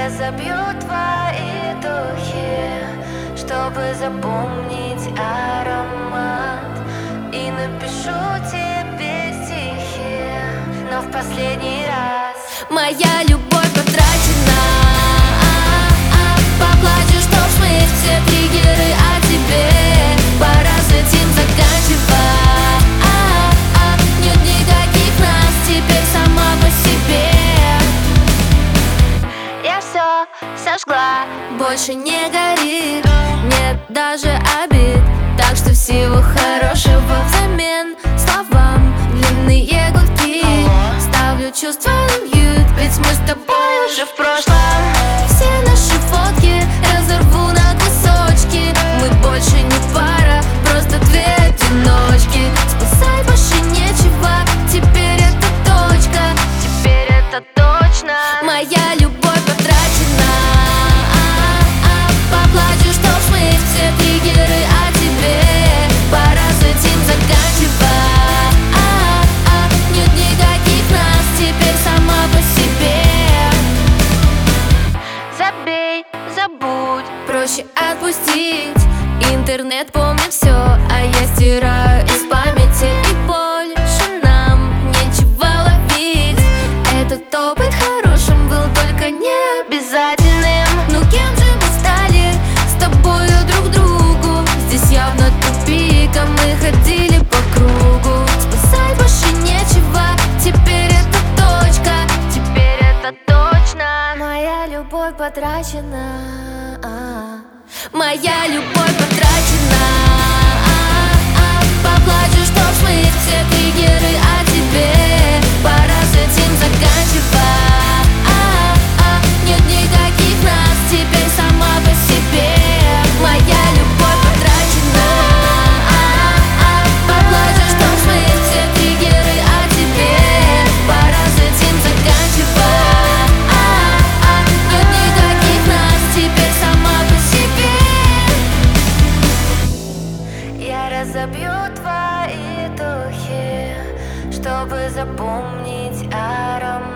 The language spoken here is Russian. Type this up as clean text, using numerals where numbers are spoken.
разобью твои духи, чтобы запомнить аромат, и напишу тебе стихи, но в последний раз. Моя любовь потрачена, поплачу, чтоб смыть все триггеры о тебе. Пора с этим заканчивать. Нет никаких нас, теперь сама по себе. Я все сожгла, больше не горит, нет даже обид. Так что всего хорошего взамен словам длинные гудки. Ставлю чувства на мьют, ведь мы с тобой уже в прошлом. Все наши фотки разорву на кусочки. Мы больше не пара, просто две одиночки. Спасать больше нечего, теперь это точка. Теперь это точно. Моя любовь потрачена, поплачу, чтоб смыть все триггеры о тебе. Пора с этим заканчивать. Нет никаких нас, теперь сама по себе. Забей, забудь, проще отпустить. Интернет помнит все, а я стираю из памяти. И больше нам нечего ловить. Этот опыт хорошим был, только не обязательным. Ну кем же мы стали с тобою друг другу? Здесь явно тупик, а мы ходили по кругу. Спасать больше нечего, теперь это точка. Теперь это точно. Моя любовь потрачена, моя любовь потрачена. Поплачу, чтоб смыть все триггеры о тебе. Пора с этим заканчивать. Нет никаких нас, теперь сама по себе. Моя любовь потрачена. Поплачу, чтоб смыть все триггеры о тебе. Пора с этим заканчивать. Нет никаких нас, теперь сама по себе. Я разобью твои духи, чтобы запомнить аромат.